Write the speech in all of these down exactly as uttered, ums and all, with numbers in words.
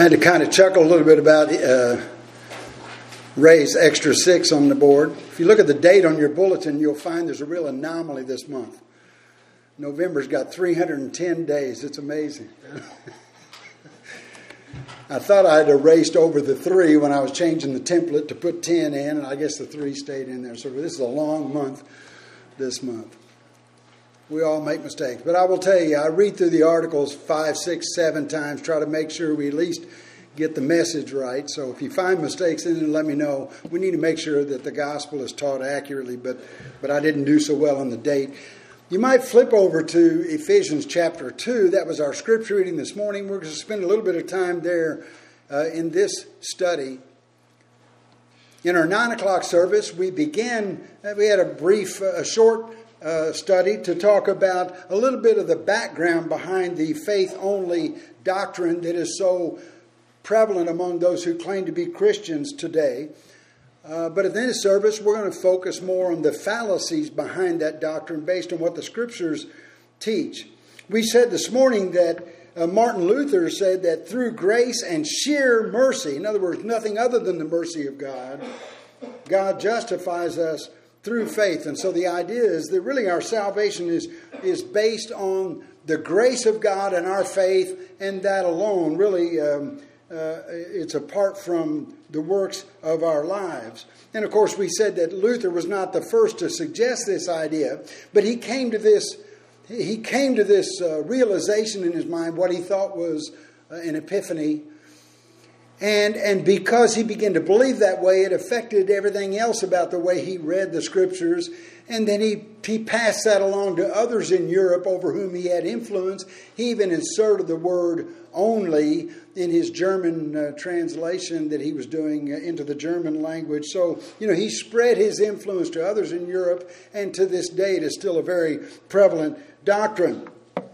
I had to kind of chuckle a little bit about uh, Ray's extra six on the board. If you look at the date on your bulletin, you'll find there's a real anomaly this month. November's got three hundred ten days. It's amazing. I thought I had erased over the three when I was changing the template to put ten in, and I guess the three stayed in there. So this is a long month this month. We all make mistakes. But I will tell you, I read through the articles five, six, seven times, try to make sure we at least get the message right. So if you find mistakes in it, let me know. We need to make sure that the gospel is taught accurately, but, but I didn't do so well on the date. You might flip over to Ephesians chapter two. That was our scripture reading this morning. We're going to spend a little bit of time there uh, in this study. In our nine o'clock service, we began, we had a brief, uh, a short uh, study to talk about a little bit of the background behind the faith-only doctrine that is so prevalent among those who claim to be Christians today. Uh, but at the end of the service, we're going to focus more on the fallacies behind that doctrine based on what the Scriptures teach. We said this morning that uh, Martin Luther said that through grace and sheer mercy, in other words, nothing other than the mercy of God, God justifies us through faith. And so the idea is that really our salvation is, is based on the grace of God and our faith, and that alone. Really, um, uh, it's apart from the works of our lives. And of course, we said that Luther was not the first to suggest this idea, but he came to this he came to this uh, realization in his mind, what he thought was uh, an epiphany. And and because he began to believe that way, it affected everything else about the way he read the Scriptures. And then he, he passed that along to others in Europe over whom he had influence. He even inserted the word only in his German uh, translation that he was doing uh, into the German language. So, you know, he spread his influence to others in Europe, and to this day it is still a very prevalent doctrine.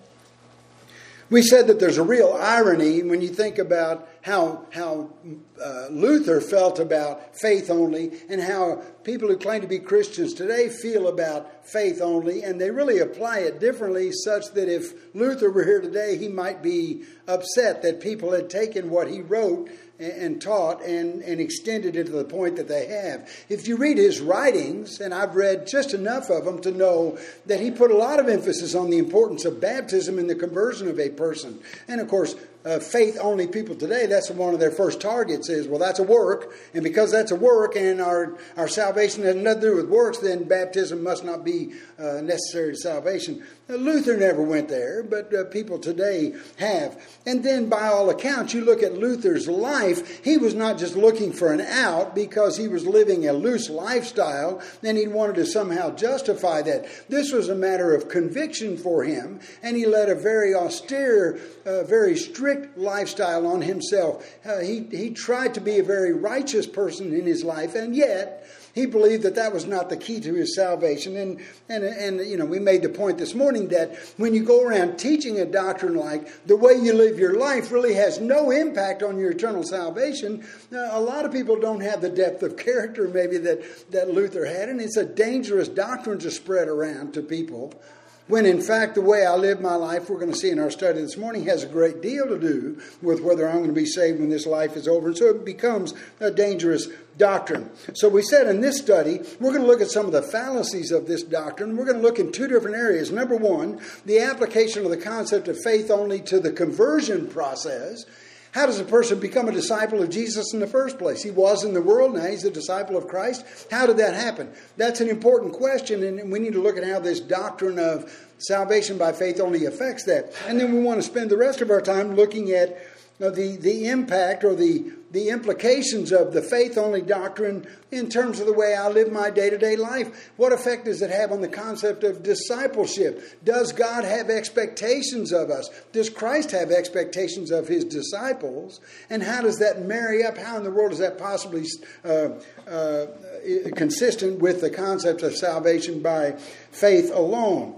We said that there's a real irony when you think about how how uh, Luther felt about faith only, and how people who claim to be Christians today feel about faith only, and they really apply it differently, such that if Luther were here today, he might be upset that people had taken what he wrote and taught and, and extended it to the point that they have. If you read his writings, and I've read just enough of them to know that he put a lot of emphasis on the importance of baptism in the conversion of a person. And of course, uh, faith-only people today, that's one of their first targets is, well, that's a work, and because that's a work and our, our salvation has nothing to do with works, then baptism must not be uh, necessary to salvation. Now, Luther never went there, but uh, people today have. And then by all accounts, you look at Luther's life, he was not just looking for an out because he was living a loose lifestyle and he wanted to somehow justify that. This was a matter of conviction for him, and he led a very austere, uh, very strict lifestyle on himself. Uh, he, he tried to be a very righteous person in his life, and yet he believed that that was not the key to his salvation. And, and, and you know, we made the point this morning that when you go around teaching a doctrine like the way you live your life really has no impact on your eternal salvation, uh, a lot of people don't have the depth of character maybe that, that Luther had. And it's a dangerous doctrine to spread around to people, when in fact the way I live my life, we're going to see in our study this morning, has a great deal to do with whether I'm going to be saved when this life is over. And so it becomes a dangerous doctrine. So we said in this study, we're going to look at some of the fallacies of this doctrine. We're going to look in two different areas. Number one, the application of the concept of faith only to the conversion process. How does a person become a disciple of Jesus in the first place? He was in the world, now he's a disciple of Christ. How did that happen? That's an important question, and we need to look at how this doctrine of salvation by faith only affects that. And then we want to spend the rest of our time looking at uh, the, the impact or the, the implications of the faith-only doctrine in terms of the way I live my day-to-day life. What effect does it have on the concept of discipleship? Does God have expectations of us? Does Christ have expectations of his disciples? And how does that marry up? How in the world is that possibly uh, uh, consistent with the concept of salvation by faith alone?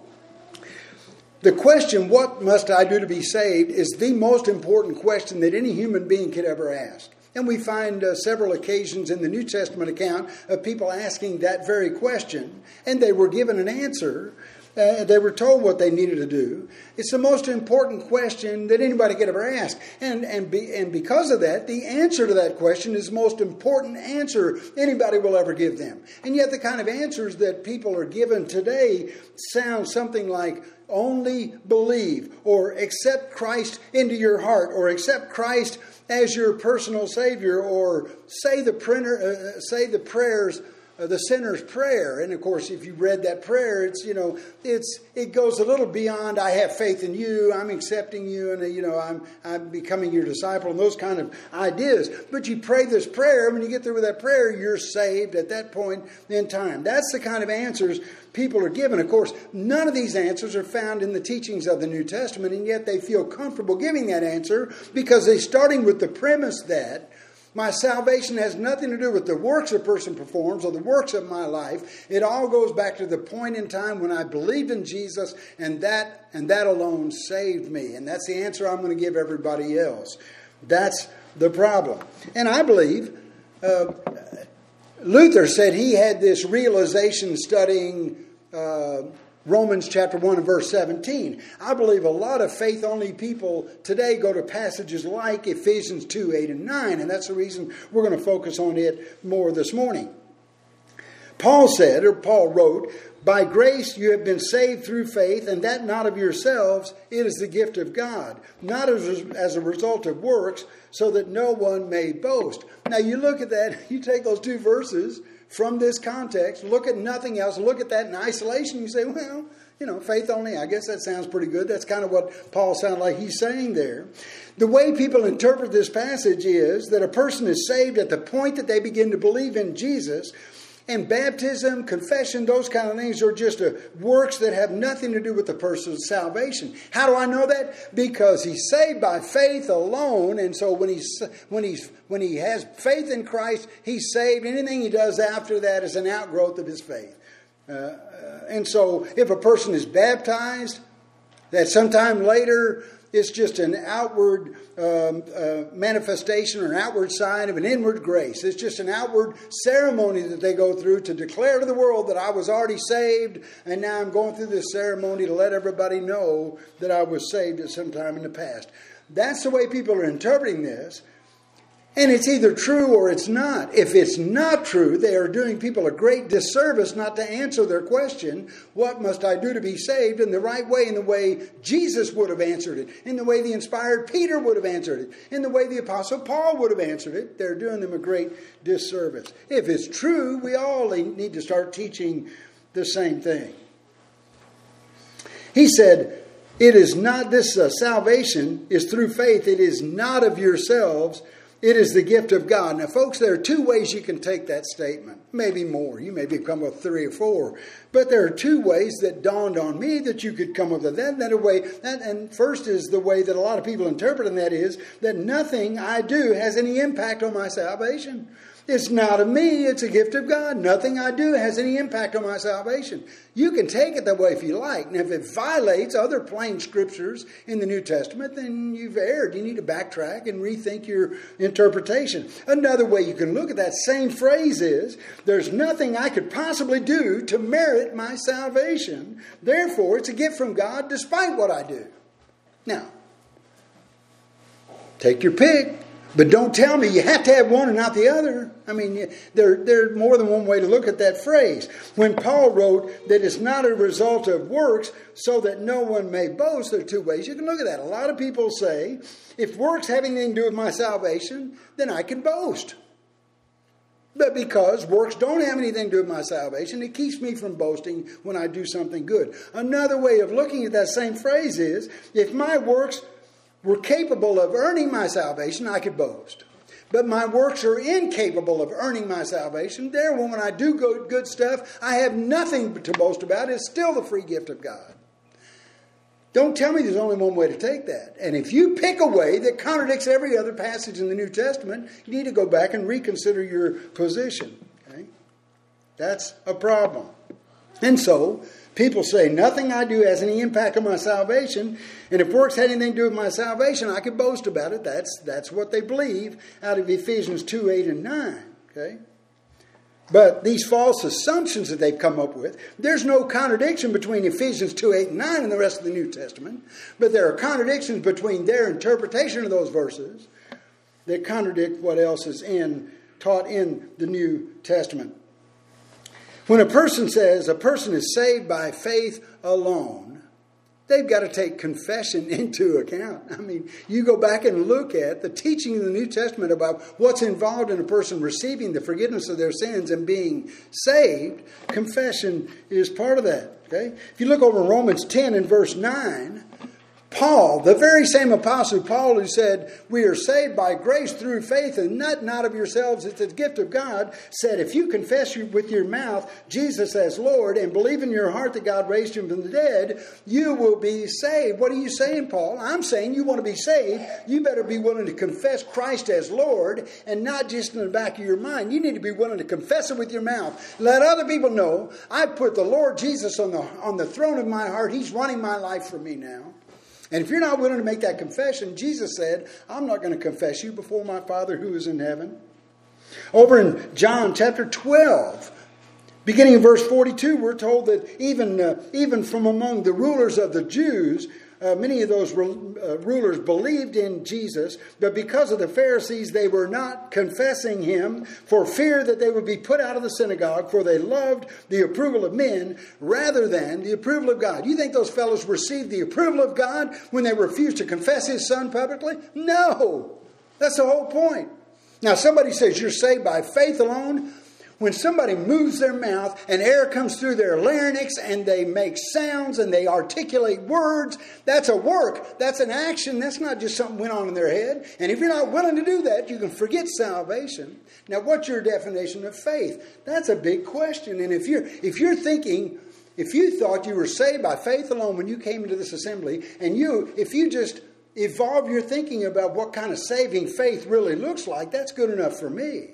The question, what must I do to be saved, is the most important question that any human being could ever ask. And we find uh, several occasions in the New Testament account of people asking that very question, and they were given an answer Uh, they were told what they needed to do. It's the most important question that anybody could ever ask. And, and, be, and because of that, the answer to that question is the most important answer anybody will ever give them. And yet the kind of answers that people are given today sound something like, only believe, or accept Christ into your heart, or accept Christ as your personal Savior, or say the, printer, uh, say the prayers Uh, the sinner's prayer. And of course, if you read that prayer, it's, you know, it's, it goes a little beyond, I have faith in you, I'm accepting you, and, uh, you know, I'm, I'm becoming your disciple, and those kind of ideas. But you pray this prayer, when you get through with that prayer, you're saved at that point in time. That's the kind of answers people are given. Of course, none of these answers are found in the teachings of the New Testament, and yet they feel comfortable giving that answer because they're starting with the premise that my salvation has nothing to do with the works a person performs or the works of my life. It all goes back to the point in time when I believed in Jesus, and that and that alone saved me. And that's the answer I'm going to give everybody else. That's the problem. And I believe uh, Luther said he had this realization studying uh, Romans chapter one and verse seventeen. I believe a lot of faith-only people today go to passages like Ephesians two, eight, and nine, and that's the reason we're going to focus on it more this morning. Paul said, or Paul wrote, by grace you have been saved through faith, and that not of yourselves, it is the gift of God, not as, as a result of works, so that no one may boast. Now you look at that, you take those two verses from this context, look at nothing else, look at that in isolation, you say, well, you know, faith only, I guess that sounds pretty good. That's kind of what Paul sounded like he's saying there. The way people interpret this passage is that a person is saved at the point that they begin to believe in Jesus, and baptism, confession, those kind of things are just a, works that have nothing to do with the person's salvation. How do I know that? Because he's saved by faith alone, and so when he's when he's when he has faith in Christ, he's saved. Anything he does after that is an outgrowth of his faith. Uh, and so, if a person is baptized, that sometime later it's just an outward um, uh, manifestation or an outward sign of an inward grace. It's just an outward ceremony that they go through to declare to the world that I was already saved, and now I'm going through this ceremony to let everybody know that I was saved at some time in the past. That's the way people are interpreting this. And it's either true or it's not. If it's not true, they are doing people a great disservice not to answer their question, what must I do to be saved, in the right way, in the way Jesus would have answered it, in the way the inspired Peter would have answered it, in the way the Apostle Paul would have answered it. They're doing them a great disservice. If it's true, we all need to start teaching the same thing. He said, it is not, this uh, salvation is through faith. It is not of yourselves. It is the gift of God. Now, folks, there are two ways you can take that statement. Maybe more. You may come up with three or four. But there are two ways that dawned on me that you could come up with that. That way, that, and first is the way that a lot of people interpret, and that is that nothing I do has any impact on my salvation. It's not of me, it's a gift of God. Nothing I do has any impact on my salvation. You can take it that way if you like. And if it violates other plain scriptures in the New Testament, then you've erred. You need to backtrack and rethink your interpretation. Another way you can look at that same phrase is, there's nothing I could possibly do to merit my salvation. Therefore, it's a gift from God despite what I do. Now, take your pick. But don't tell me you have to have one and not the other. I mean, there, there's more than one way to look at that phrase. When Paul wrote that it's not a result of works so that no one may boast, there are two ways you can look at that. A lot of people say, if works have anything to do with my salvation, then I can boast. But because works don't have anything to do with my salvation, it keeps me from boasting when I do something good. Another way of looking at that same phrase is, if my works were capable of earning my salvation, I could boast. But my works are incapable of earning my salvation. Therefore, when I do good, good stuff, I have nothing to boast about. It's still the free gift of God. Don't tell me there's only one way to take that. And if you pick a way that contradicts every other passage in the New Testament, you need to go back and reconsider your position. Okay? That's a problem. And so, people say, nothing I do has any impact on my salvation. And if works had anything to do with my salvation, I could boast about it. That's, that's what they believe out of Ephesians two, eight, and nine. Okay? But these false assumptions that they've come up with, there's no contradiction between Ephesians two, eight, and nine and the rest of the New Testament. But there are contradictions between their interpretation of those verses that contradict what else is in taught in the New Testament. When a person says a person is saved by faith alone, they've got to take confession into account. I mean, you go back and look at the teaching in the New Testament about what's involved in a person receiving the forgiveness of their sins and being saved. Confession is part of that. Okay? If you look over Romans ten and verse nine, Paul, the very same apostle Paul who said, we are saved by grace through faith and not, not of yourselves, it's a gift of God, said, if you confess with your mouth Jesus as Lord and believe in your heart that God raised him from the dead, you will be saved. What are you saying, Paul? I'm saying you want to be saved, you better be willing to confess Christ as Lord and not just in the back of your mind. You need to be willing to confess it with your mouth. Let other people know, I put the Lord Jesus on the, on the throne of my heart. He's running my life for me now. And if you're not willing to make that confession, Jesus said, I'm not going to confess you before my Father who is in heaven. Over in John chapter twelve, beginning in verse forty-two, we're told that even, uh, even from among the rulers of the Jews, Uh, many of those uh, rulers believed in Jesus, but because of the Pharisees, they were not confessing him for fear that they would be put out of the synagogue, for they loved the approval of men rather than the approval of God. You think those fellows received the approval of God when they refused to confess his son publicly? No! That's the whole point. Now, somebody says you're saved by faith alone. When somebody moves their mouth and air comes through their larynx and they make sounds and they articulate words, that's a work. That's an action. That's not just something went on in their head. And if you're not willing to do that, you can forget salvation. Now, what's your definition of faith? That's a big question. And if you're, if you're thinking, if you thought you were saved by faith alone when you came into this assembly, and you, if you just evolve your thinking about what kind of saving faith really looks like, that's good enough for me.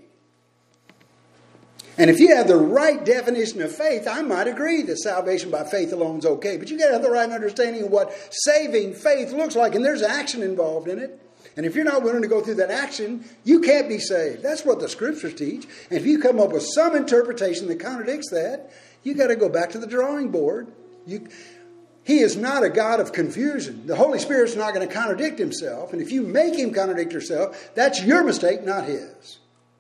And if you have the right definition of faith, I might agree that salvation by faith alone is okay. But you got to have the right understanding of what saving faith looks like. And there's action involved in it. And if you're not willing to go through that action, you can't be saved. That's what the Scriptures teach. And if you come up with some interpretation that contradicts that, you got to go back to the drawing board. You, he is not a God of confusion. The Holy Spirit's not going to contradict himself. And if you make him contradict himself, that's your mistake, not his.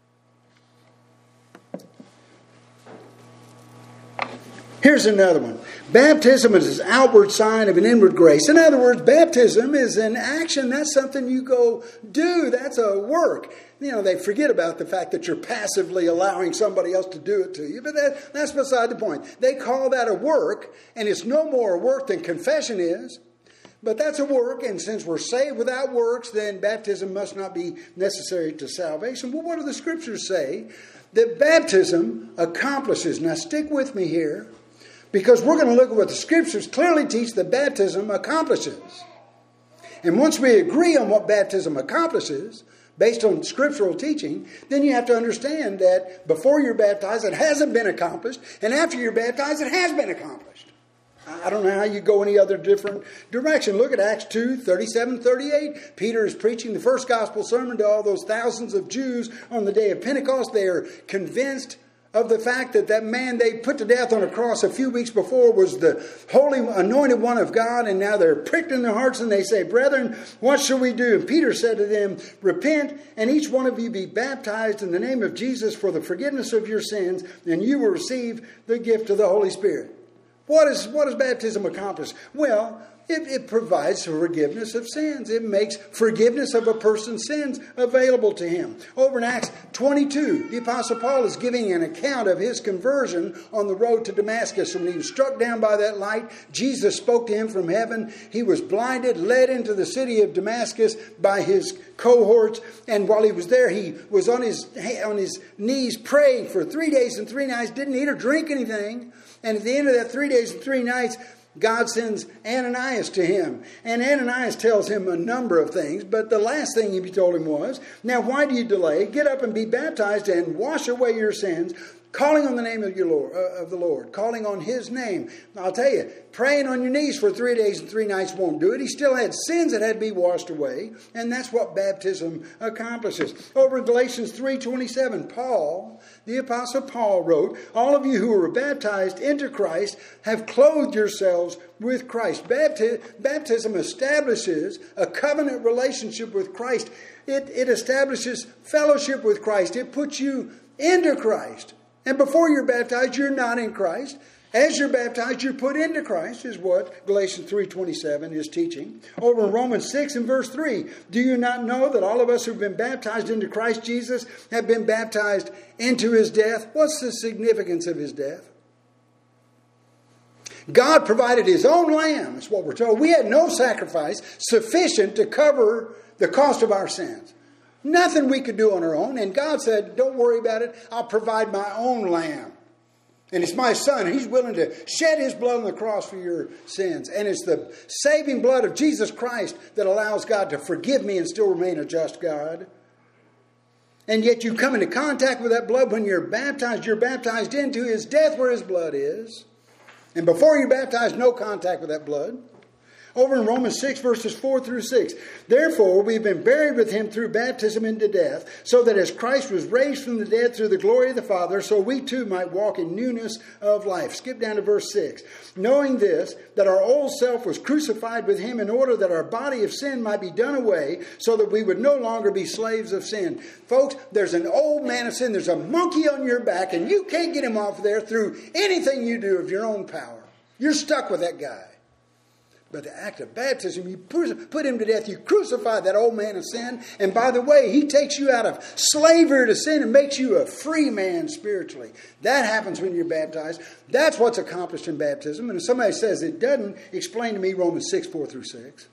Here's another one. Baptism is an outward sign of an inward grace. In other words, baptism is an action. That's something you go do. That's a work. You know, they forget about the fact that you're passively allowing somebody else to do it to you. But that, that's beside the point. They call that a work, and it's no more a work than confession is. But that's a work, and since we're saved without works, then baptism must not be necessary to salvation. Well, what do the Scriptures say? That baptism accomplishes. Now, stick with me here. Because we're going to look at what the Scriptures clearly teach that baptism accomplishes. And once we agree on what baptism accomplishes, based on scriptural teaching, then you have to understand that before you're baptized, it hasn't been accomplished. And after you're baptized, it has been accomplished. I don't know how you go any other different direction. Look at Acts two, thirty-seven, thirty-eight. Peter is preaching the first gospel sermon to all those thousands of Jews on the day of Pentecost. They are convinced of the fact that that man they put to death on a cross a few weeks before was the holy anointed one of God, and now they're pricked in their hearts and they say, brethren, what shall we do? And Peter said to them, repent and each one of you be baptized in the name of Jesus for the forgiveness of your sins, and you will receive the gift of the Holy Spirit. What is what does baptism accomplish? Well, It, it provides forgiveness of sins. It makes forgiveness of a person's sins available to him. Over in Acts twenty-two, the Apostle Paul is giving an account of his conversion on the road to Damascus. When he was struck down by that light, Jesus spoke to him from heaven. He was blinded, led into the city of Damascus by his cohorts. And while he was there, he was on his, on his knees praying for three days and three nights, didn't eat or drink anything. And at the end of that three days and three nights, God sends Ananias to him. And Ananias tells him a number of things. But the last thing he told him was, now why do you delay? Get up and be baptized and wash away your sins, calling on the name of your Lord, uh, of the Lord, calling on His name. I'll tell you, praying on your knees for three days and three nights won't do it. He still had sins that had to be washed away, and that's what baptism accomplishes. Over in Galatians three twenty-seven, Paul, the Apostle Paul wrote, all of you who were baptized into Christ have clothed yourselves with Christ. Bapti- baptism establishes a covenant relationship with Christ. It, it establishes fellowship with Christ. It puts you into Christ. And before you're baptized, you're not in Christ. As you're baptized, you're put into Christ, is what Galatians three twenty-seven is teaching. Over in Romans six and verse three, do you not know that all of us who've been baptized into Christ Jesus have been baptized into His death? What's the significance of His death? God provided His own lamb, that's what we're told. We had no sacrifice sufficient to cover the cost of our sins. Nothing we could do on our own. And God said, don't worry about it. I'll provide my own lamb. And it's my Son. He's willing to shed His blood on the cross for your sins. And it's the saving blood of Jesus Christ that allows God to forgive me and still remain a just God. And yet you come into contact with that blood when you're baptized. You're baptized into His death where His blood is. And before you're baptized, no contact with that blood. Over in Romans six, verses four through six. Therefore, we've been buried with Him through baptism into death, so that as Christ was raised from the dead through the glory of the Father, so we too might walk in newness of life. Skip down to verse six. Knowing this, that our old self was crucified with Him in order that our body of sin might be done away, so that we would no longer be slaves of sin. Folks, there's an old man of sin. There's a monkey on your back, and you can't get him off there through anything you do of your own power. You're stuck with that guy. But the act of baptism, you put him to death. You crucify that old man of sin. And by the way, He takes you out of slavery to sin and makes you a free man spiritually. That happens when you're baptized. That's what's accomplished in baptism. And if somebody says it doesn't, explain to me Romans six, four through six.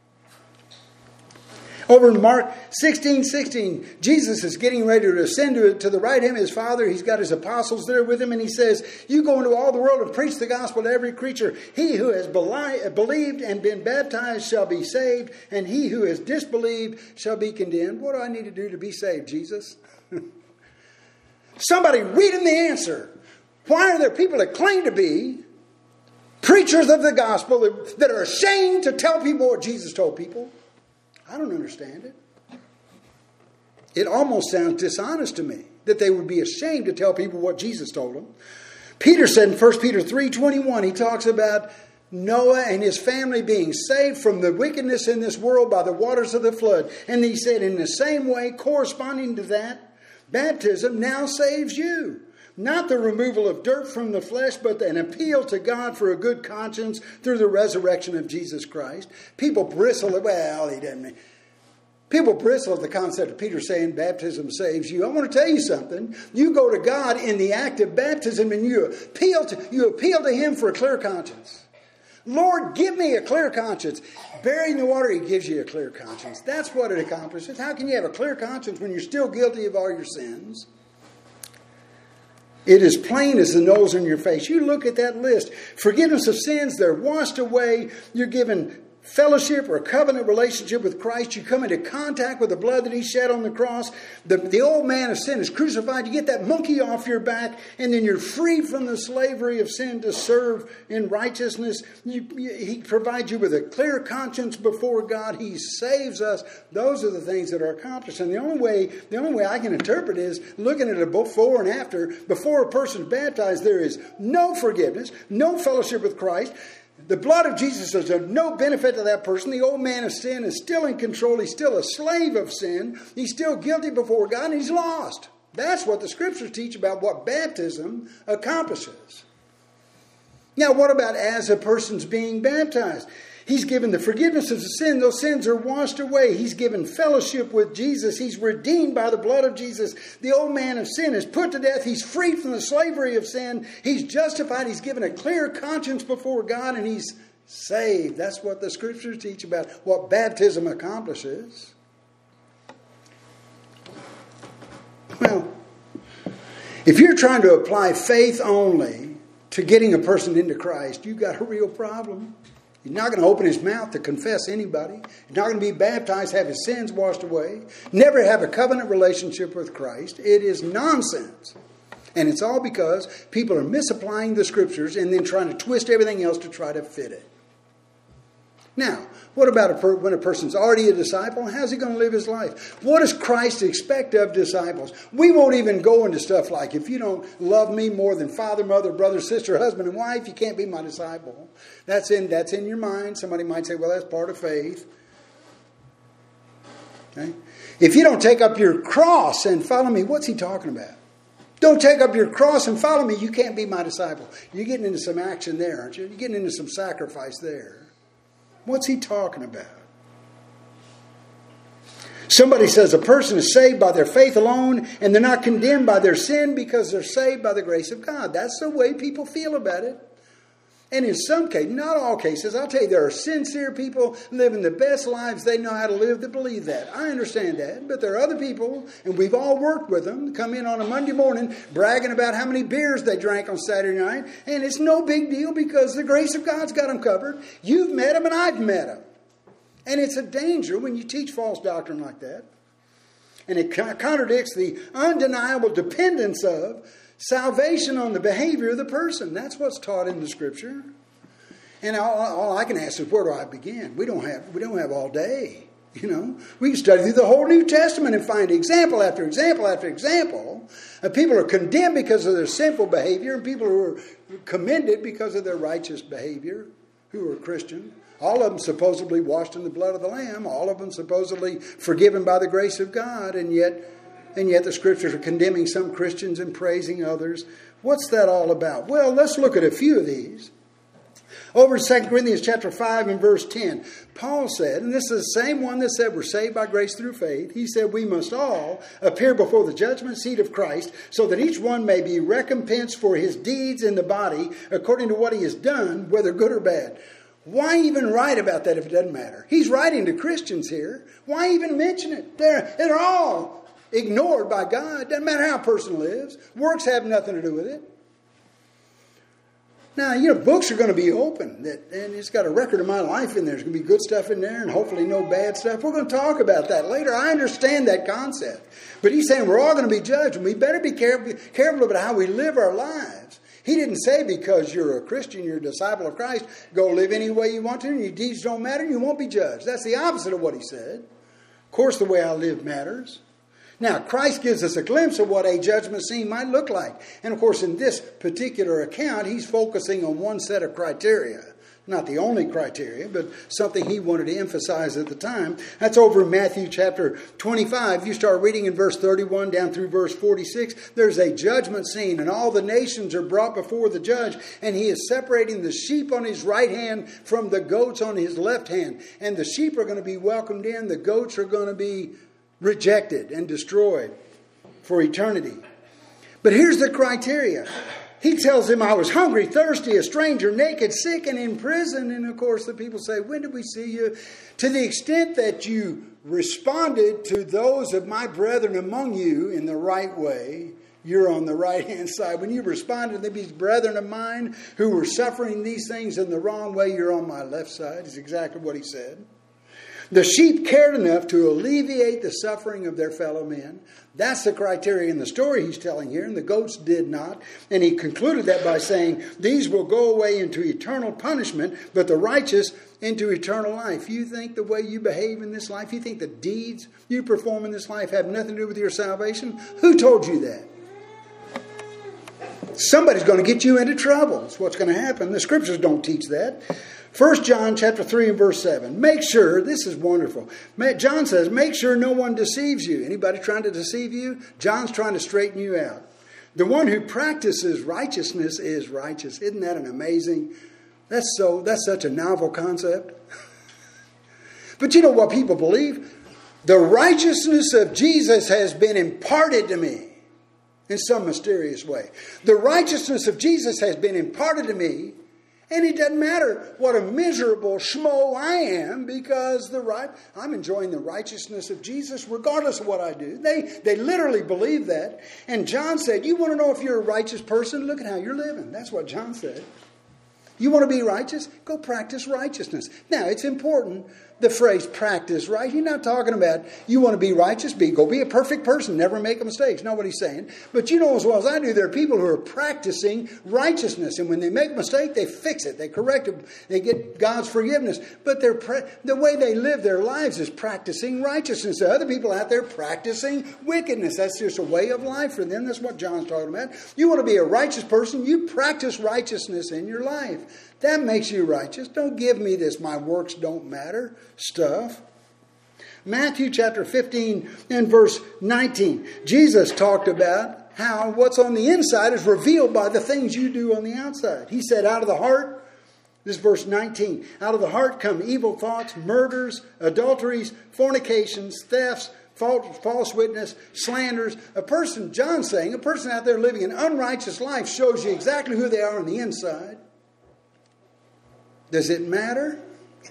Over in Mark sixteen sixteen, Jesus is getting ready to ascend to, to the right hand of His Father. He's got His apostles there with Him, and He says, you go into all the world and preach the gospel to every creature. He who has believed and been baptized shall be saved, and he who has disbelieved shall be condemned. What do I need to do to be saved, Jesus? Somebody read Him the answer. Why are there people that claim to be preachers of the gospel that, that are ashamed to tell people what Jesus told people? I don't understand it. It almost sounds dishonest to me that they would be ashamed to tell people what Jesus told them. Peter said in First Peter three twenty-one, he talks about Noah and his family being saved from the wickedness in this world by the waters of the flood. And he said, in the same way, corresponding to that, baptism now saves you. Not the removal of dirt from the flesh, but an appeal to God for a good conscience through the resurrection of Jesus Christ. People bristle at, well, he doesn't mean. People bristle at the concept of Peter saying baptism saves you. I want to tell you something. You go to God in the act of baptism and you appeal to, you appeal to Him for a clear conscience. Lord, give me a clear conscience. Buried in the water, He gives you a clear conscience. That's what it accomplishes. How can you have a clear conscience when you're still guilty of all your sins? It is plain as the nose on your face. You look at that list. Forgiveness of sins, they're washed away. You're given fellowship or a covenant relationship with Christ. You come into contact with the blood that He shed on the cross. The, the old man of sin is crucified. You get that monkey off your back, and then you're free from the slavery of sin to serve in righteousness. You, you, he provides you with a clear conscience before God. He saves us. Those are the things that are accomplished. And the only way, the only way I can interpret is looking at it before and after. Before a person's baptized, there is no forgiveness, no fellowship with Christ. The blood of Jesus is of no benefit to that person. The old man of sin is still in control. He's still a slave of sin. He's still guilty before God, and he's lost. That's what the Scriptures teach about what baptism accomplishes. Now, what about as a person's being baptized? He's given the forgiveness of the sin. Those sins are washed away. He's given fellowship with Jesus. He's redeemed by the blood of Jesus. The old man of sin is put to death. He's freed from the slavery of sin. He's justified. He's given a clear conscience before God, and he's saved. That's what the Scriptures teach about what baptism accomplishes. Well, if you're trying to apply faith only to getting a person into Christ, you've got a real problem. He's not going to open his mouth to confess anybody. He's not going to be baptized, have his sins washed away. Never have a covenant relationship with Christ. It is nonsense. And it's all because people are misapplying the Scriptures and then trying to twist everything else to try to fit it. Now, what about a per- when a person's already a disciple? How's he going to live his life? What does Christ expect of disciples? We won't even go into stuff like, if you don't love me more than father, mother, brother, sister, husband, and wife, you can't be my disciple. That's in, that's in your mind. Somebody might say, well, that's part of faith. Okay? If you don't take up your cross and follow me, what's he talking about? Don't take up your cross and follow me, you can't be my disciple. You're getting into some action there, aren't you? You're getting into some sacrifice there. What's he talking about? Somebody says a person is saved by their faith alone and they're not condemned by their sin because they're saved by the grace of God. That's the way people feel about it. And in some cases, not all cases, I'll tell you, there are sincere people living the best lives they know how to live that believe that. I understand that. But there are other people, and we've all worked with them, come in on a Monday morning bragging about how many beers they drank on Saturday night. And it's no big deal because the grace of God's got them covered. You've met them and I've met them. And it's a danger when you teach false doctrine like that. And it contradicts the undeniable dependence of salvation on the behavior of the person. That's what's taught in the Scripture. And all, all I can ask is, where do I begin? We don't have we don't have all day. You know, we can study through the whole New Testament and find example after example after example. And people are condemned because of their sinful behavior, and people who are commended because of their righteous behavior, who are Christian. All of them supposedly washed in the blood of the Lamb. All of them supposedly forgiven by the grace of God. And yet, and yet the Scriptures are condemning some Christians and praising others. What's that all about? Well, let's look at a few of these. Over in Second Corinthians chapter five and verse ten, Paul said, and this is the same one that said we're saved by grace through faith. He said, we must all appear before the judgment seat of Christ so that each one may be recompensed for his deeds in the body according to what he has done, whether good or bad. Why even write about that if it doesn't matter? He's writing to Christians here. Why even mention it? They're, they're all ignored by God. It doesn't matter how a person lives. Works have nothing to do with it. Now, you know, books are going to be open, that, and it's got a record of my life in there. There's going to be good stuff in there and hopefully no bad stuff. We're going to talk about that later. I understand that concept. But he's saying we're all going to be judged, and we better be careful, careful about how we live our lives. He didn't say because you're a Christian, you're a disciple of Christ, go live any way you want to, and your deeds don't matter, and you won't be judged. That's the opposite of what he said. Of course, the way I live matters. Now, Christ gives us a glimpse of what a judgment scene might look like. And of course, in this particular account, he's focusing on one set of criteria. Not the only criteria, but something he wanted to emphasize at the time. That's over in Matthew chapter twenty-five. You start reading in verse thirty-one down through verse forty-six. There's a judgment scene, and all the nations are brought before the judge. And he is separating the sheep on his right hand from the goats on his left hand. And the sheep are going to be welcomed in. The goats are going to be rejected and destroyed for eternity. But here's the criteria. He tells him, I was hungry, thirsty, a stranger, naked, sick, and in prison. And of course the people say, when did we see you? To the extent that you responded to those of my brethren among you in the right way, you're on the right-hand side. When you responded to these brethren of mine who were suffering these things in the wrong way, you're on my left side. Is exactly what he said. The sheep cared enough to alleviate the suffering of their fellow men. That's the criteria in the story he's telling here, and the goats did not. And he concluded that by saying, these will go away into eternal punishment, but the righteous into eternal life. You think the way you behave in this life, you think the deeds you perform in this life have nothing to do with your salvation? Who told you that? Somebody's going to get you into trouble. That's what's going to happen. The Scriptures don't teach that. First John chapter three and verse seven. Make sure, this is wonderful. John says, make sure no one deceives you. Anybody trying to deceive you? John's trying to straighten you out. The one who practices righteousness is righteous. Isn't that an amazing? That's so. That's such a novel concept. But you know what people believe? The righteousness of Jesus has been imparted to me in some mysterious way. The righteousness of Jesus has been imparted to me. And it doesn't matter what a miserable schmo I am, because the right I'm enjoying the righteousness of Jesus regardless of what I do. They they literally believe that. And John said, you want to know if you're a righteous person? Look at how you're living. That's what John said. You want to be righteous? Go practice righteousness. Now, it's important the phrase practice right. He's not talking about you want to be righteous, be go be a perfect person, never make a mistake. Not what he's saying. But you know as well as I do, there are people who are practicing righteousness. And when they make a mistake, they fix it. They correct it. They get God's forgiveness. But they're pra- the way they live their lives is practicing righteousness. There are other people out there practicing wickedness. That's just a way of life for them. That's what John's talking about. You want to be a righteous person, you practice righteousness in your life. That makes you righteous. Don't give me this my works don't matter stuff. Matthew chapter fifteen and verse nineteen. Jesus talked about how what's on the inside is revealed by the things you do on the outside. He said, out of the heart, this is verse nineteen, out of the heart come evil thoughts, murders, adulteries, fornications, thefts, false, false witness, slanders. A person, John's saying, a person out there living an unrighteous life shows you exactly who they are on the inside. Does it matter?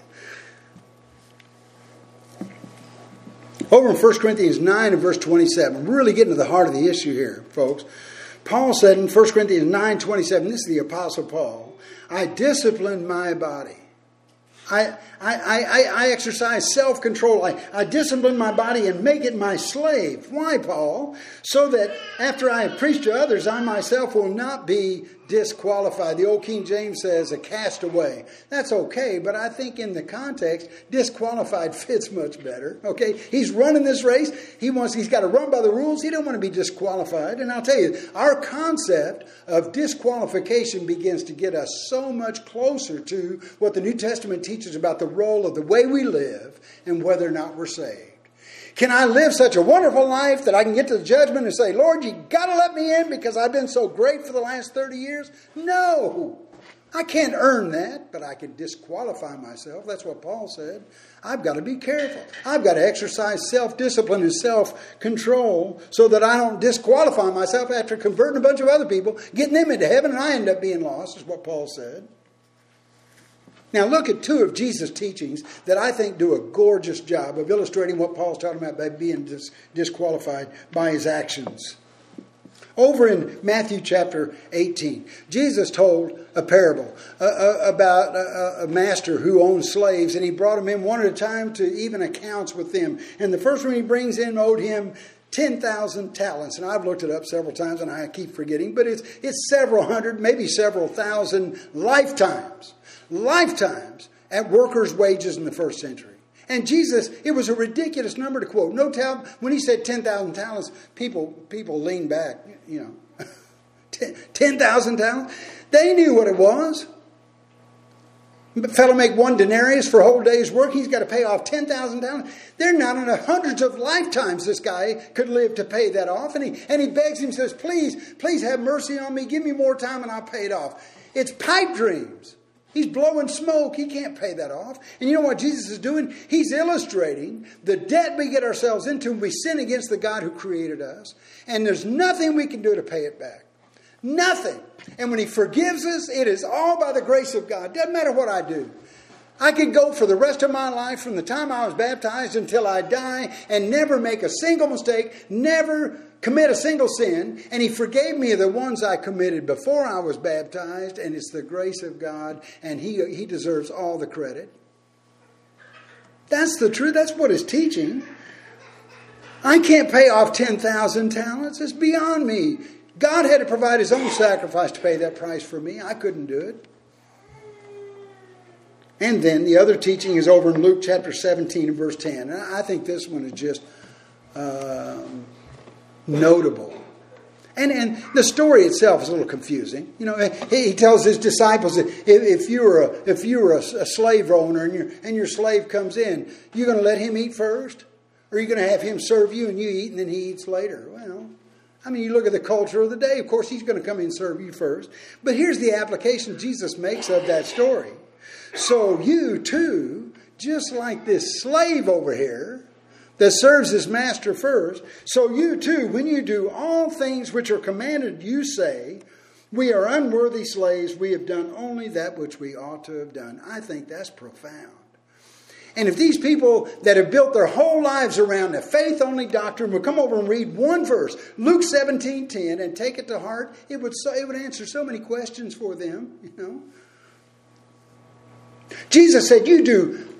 Over in First Corinthians nine and verse twenty-seven, we're really getting to the heart of the issue here, folks. Paul said in First Corinthians nine twenty-seven, this is the Apostle Paul, I discipline my body. I, I, I, I exercise self-control. I, I discipline my body and make it my slave. Why, Paul? So that after I have preached to others, I myself will not be disqualified. The old King James says a castaway. That's okay, but I think in the context, disqualified fits much better. Okay, he's running this race. He wants. He's got to run by the rules. He don't want to be disqualified. And I'll tell you, our concept of disqualification begins to get us so much closer to what the New Testament teaches about the role of the way we live and whether or not we're saved. Can I live such a wonderful life that I can get to the judgment and say, Lord, you got to let me in because I've been so great for the last thirty years? No, I can't earn that, but I can disqualify myself. That's what Paul said. I've got to be careful. I've got to exercise self-discipline and self-control so that I don't disqualify myself after converting a bunch of other people, getting them into heaven, and I end up being lost, is what Paul said. Now look at two of Jesus' teachings that I think do a gorgeous job of illustrating what Paul's talking about by being dis- disqualified by his actions. Over in Matthew chapter eighteen, Jesus told a parable uh, uh, about a, a master who owned slaves, and he brought them in one at a time to even accounts with them. And the first one he brings in owed him ten thousand talents. And I've looked it up several times and I keep forgetting, but it's it's several hundred, maybe several thousand lifetimes. Lifetimes at workers' wages in the first century. And Jesus, it was a ridiculous number to quote. No tal- when he said ten thousand talents, people people leaned back, you know. ten thousand talents? They knew what it was. A fellow make one denarius for a whole day's work. He's got to pay off ten thousand talents. They're not in the hundreds of lifetimes this guy could live to pay that off. And he, and he begs him, says, please, please have mercy on me. Give me more time and I'll pay it off. It's pipe dreams. He's blowing smoke. He can't pay that off. And you know what Jesus is doing? He's illustrating the debt we get ourselves into when we sin against the God who created us. And there's nothing we can do to pay it back. Nothing. And when he forgives us, it is all by the grace of God. Doesn't matter what I do. I could go for the rest of my life from the time I was baptized until I die and never make a single mistake, never commit a single sin. And he forgave me of the ones I committed before I was baptized. And it's the grace of God. And he, he deserves all the credit. That's the truth. That's what it's teaching. I can't pay off ten thousand talents. It's beyond me. God had to provide his own sacrifice to pay that price for me. I couldn't do it. And then the other teaching is over in Luke chapter seventeen and verse ten. And I think this one is just um, notable. And and the story itself is a little confusing. You know, he tells his disciples that if, if you're a if you're a, a slave owner and your and your slave comes in, you're going to let him eat first, or are you going to have him serve you and you eat and then he eats later? Well, I mean, you look at the culture of the day. Of course, he's going to come in and serve you first. But here's the application Jesus makes of that story. So you too, just like this slave over here that serves his master first, so you too, when you do all things which are commanded, you say, we are unworthy slaves. We have done only that which we ought to have done. I think that's profound. And if these people that have built their whole lives around a faith-only doctrine would come over and read one verse, Luke seventeen ten, and take it to heart, it would so, it would answer so many questions for them, you know. Jesus said, you do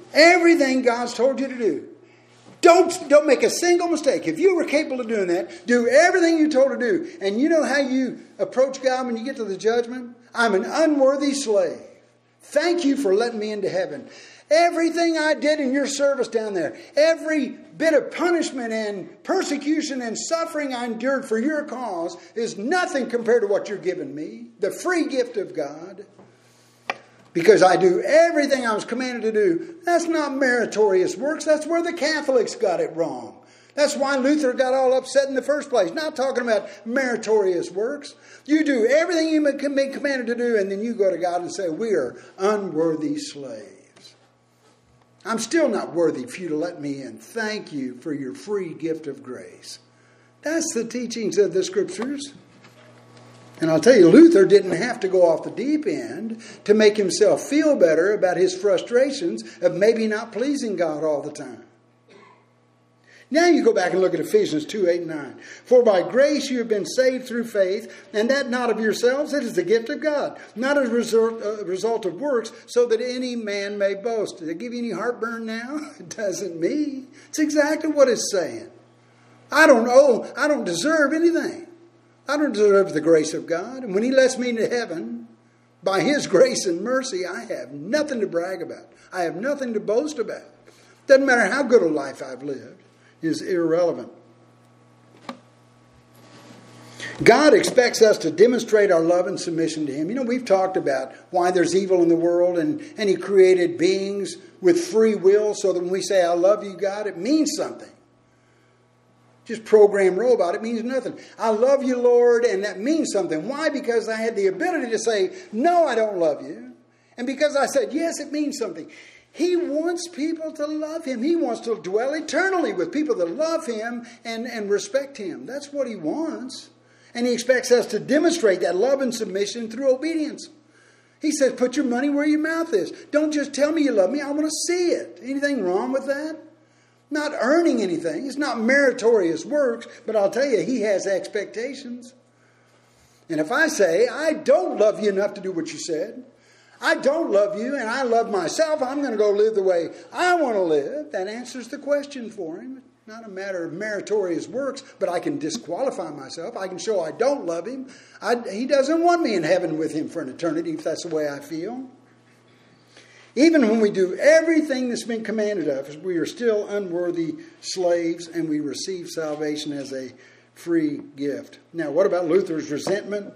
everything God's told you to do. Don't, don't make a single mistake. If you were capable of doing that, do everything you're told to do. And you know how you approach God when you get to the judgment? I'm an unworthy slave. Thank you for letting me into heaven. Everything I did in your service down there, every bit of punishment and persecution and suffering I endured for your cause is nothing compared to what you're giving me. The free gift of God. Because I do everything I was commanded to do. That's not meritorious works. That's where the Catholics got it wrong. That's why Luther got all upset in the first place. Not talking about meritorious works. You do everything you have been commanded to do, and then you go to God and say, we are unworthy slaves. I'm still not worthy for you to let me in. Thank you for your free gift of grace. That's the teachings of the Scriptures. And I'll tell you, Luther didn't have to go off the deep end to make himself feel better about his frustrations of maybe not pleasing God all the time. Now you go back and look at Ephesians two, eight, and nine. For by grace you have been saved through faith, and that not of yourselves, it is the gift of God, not as a result, a result of works, so that any man may boast. Does it give you any heartburn now? It doesn't me. It's exactly what it's saying. I don't owe, I don't deserve anything. I don't deserve the grace of God. And when He lets me into heaven, by His grace and mercy, I have nothing to brag about. I have nothing to boast about. Doesn't matter how good a life I've lived. Is irrelevant. God expects us to demonstrate our love and submission to Him. You know, we've talked about why there's evil in the world, and, and He created beings with free will so that when we say, I love you, God, it means something. Just program robot, it means nothing. I love you, Lord, and that means something. Why? Because I had the ability to say, no, I don't love you. And because I said, yes, it means something. He wants people to love Him. He wants to dwell eternally with people that love Him and, and respect Him. That's what He wants. And He expects us to demonstrate that love and submission through obedience. He says, put your money where your mouth is. Don't just tell me you love me. I want to see it. Anything wrong with that? Not earning anything. It's not meritorious works. But I'll tell you, He has expectations. And if I say, I don't love you enough to do what you said, I don't love you and I love myself, I'm going to go live the way I want to live, that answers the question for Him. Not a matter of meritorious works, but I can disqualify myself. I can show I don't love Him. I, he doesn't want me in heaven with Him for an eternity if that's the way I feel. Even when we do everything that's been commanded of us, we are still unworthy slaves and we receive salvation as a free gift. Now, what about Luther's resentment?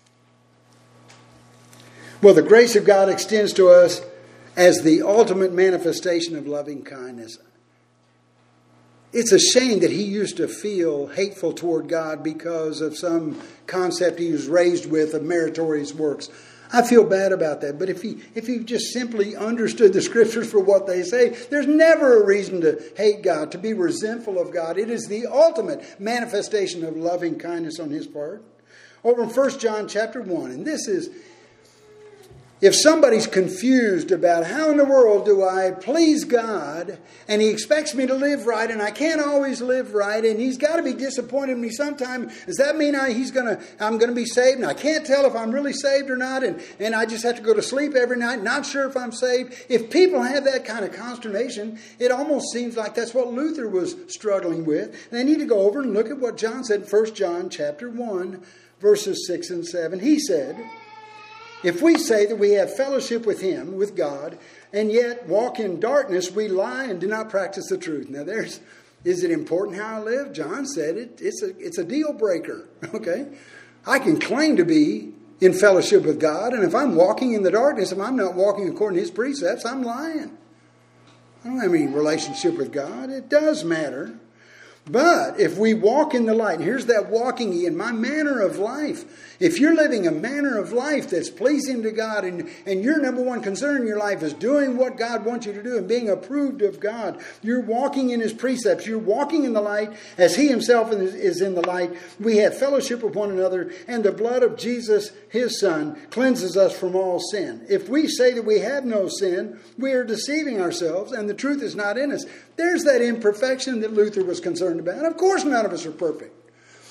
Well, the grace of God extends to us as the ultimate manifestation of loving kindness. It's a shame that he used to feel hateful toward God because of some concept he was raised with of meritorious works. I feel bad about that. But if he if he just simply understood the Scriptures for what they say, there's never a reason to hate God, to be resentful of God. It is the ultimate manifestation of loving kindness on His part. Over in First John chapter one, and this is... If somebody's confused about how in the world do I please God, and He expects me to live right, and I can't always live right, and He's got to be disappointed in me sometime, does that mean I, he's gonna, I'm going to be saved, and I can't tell if I'm really saved or not, and, and I just have to go to sleep every night, not sure if I'm saved? If people have that kind of consternation, it almost seems like that's what Luther was struggling with. And they need to go over and look at what John said in First John chapter one, verses six and seven. He said, if we say that we have fellowship with Him, with God, and yet walk in darkness, we lie and do not practice the truth. Now, there's, is it important how I live? John said it. It's a, it's a deal breaker. Okay, I can claim to be in fellowship with God, and if I'm walking in the darkness, if I'm not walking according to His precepts, I'm lying. I don't have any relationship with God. It does matter. But if we walk in the light, and here's that walking in my manner of life. If you're living a manner of life that's pleasing to God, and, and your number one concern in your life is doing what God wants you to do and being approved of God, you're walking in His precepts, you're walking in the light as He Himself is in the light. We have fellowship with one another, and the blood of Jesus, His Son, cleanses us from all sin. If we say that we have no sin, we are deceiving ourselves, and the truth is not in us. There's that imperfection that Luther was concerned about. Of course, none of us are perfect.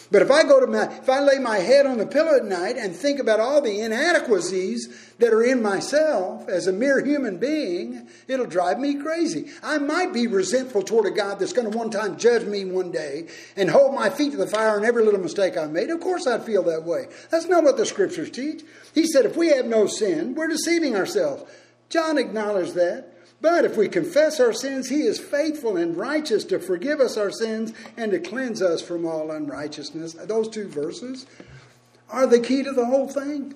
But if I go to my, if I lay my head on the pillow at night and think about all the inadequacies that are in myself as a mere human being, it'll drive me crazy. I might be resentful toward a God that's going to one time judge me one day and hold my feet to the fire on every little mistake I've made. Of course I'd feel that way. That's not what the Scriptures teach. He said if we have no sin, we're deceiving ourselves. John acknowledged that. But if we confess our sins, He is faithful and righteous to forgive us our sins and to cleanse us from all unrighteousness. Those two verses are the key to the whole thing.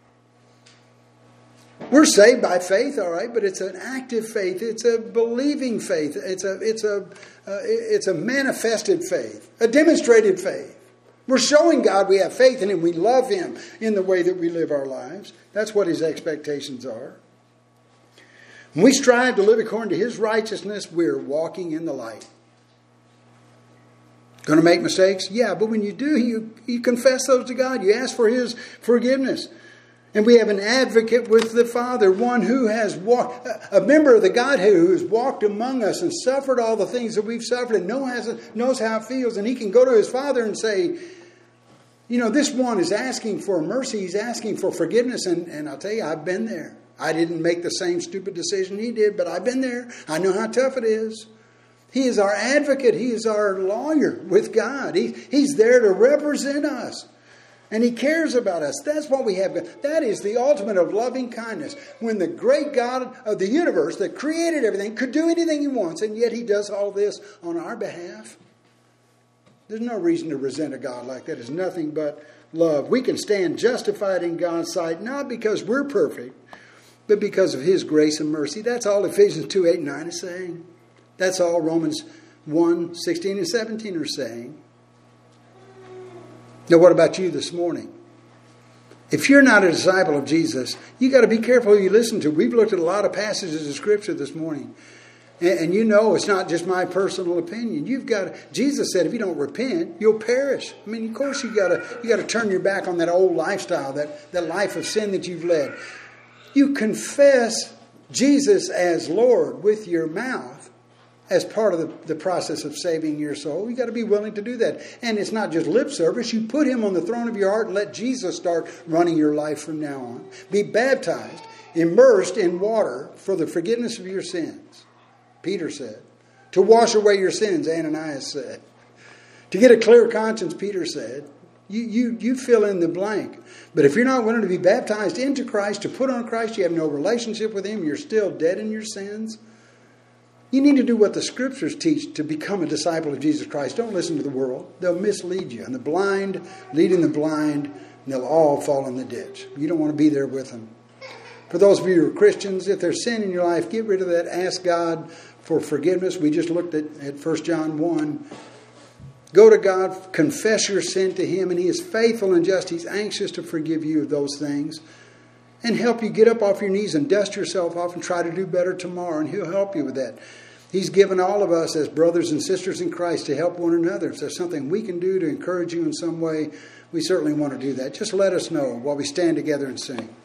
We're saved by faith, all right, but it's an active faith. It's a believing faith. It's a it's a uh, it's a manifested faith, a demonstrated faith. We're showing God we have faith in Him. We love Him in the way that we live our lives. That's what His expectations are. When we strive to live according to His righteousness, we're walking in the light. Going to make mistakes? Yeah, but when you do, you, you confess those to God. You ask for His forgiveness. And we have an advocate with the Father, one who has walked, a member of the Godhead who has walked among us and suffered all the things that we've suffered and knows how it feels. And He can go to His Father and say, you know, this one is asking for mercy. He's asking for forgiveness. And, and I'll tell you, I've been there. I didn't make the same stupid decision he did, but I've been there. I know how tough it is. He is our advocate. He is our lawyer with God. He, he's there to represent us. And He cares about us. That's what we have. That is the ultimate of loving kindness. When the great God of the universe that created everything could do anything He wants, and yet He does all this on our behalf. There's no reason to resent a God like that. It's nothing but love. We can stand justified in God's sight, not because we're perfect, but because of His grace and mercy. That's all Ephesians two, eight, and nine is saying. That's all Romans one, sixteen, and seventeen are saying. Now, what about you this morning? If you're not a disciple of Jesus, you got to be careful who you listen to. We've looked at a lot of passages of Scripture this morning. And, and you know it's not just my personal opinion. You've got to, Jesus said if you don't repent, you'll perish. I mean, of course you got to you got to turn your back on that old lifestyle, that, that life of sin that you've led. You confess Jesus as Lord with your mouth as part of the, the process of saving your soul. You've got to be willing to do that. And it's not just lip service. You put Him on the throne of your heart and let Jesus start running your life from now on. Be baptized, immersed in water for the forgiveness of your sins, Peter said. To wash away your sins, Ananias said. To get a clear conscience, Peter said. You, you, you fill in the blank. But if you're not willing to be baptized into Christ, to put on Christ, you have no relationship with Him, you're still dead in your sins. You need to do what the Scriptures teach to become a disciple of Jesus Christ. Don't listen to the world. They'll mislead you. And the blind leading the blind, and they'll all fall in the ditch. You don't want to be there with them. For those of you who are Christians, if there's sin in your life, get rid of that. Ask God for forgiveness. We just looked at, at First John one. Go to God, confess your sin to Him, and He is faithful and just. He's anxious to forgive you of those things and help you get up off your knees and dust yourself off and try to do better tomorrow, and He'll help you with that. He's given all of us as brothers and sisters in Christ to help one another. If there's something we can do to encourage you in some way, we certainly want to do that. Just let us know while we stand together and sing.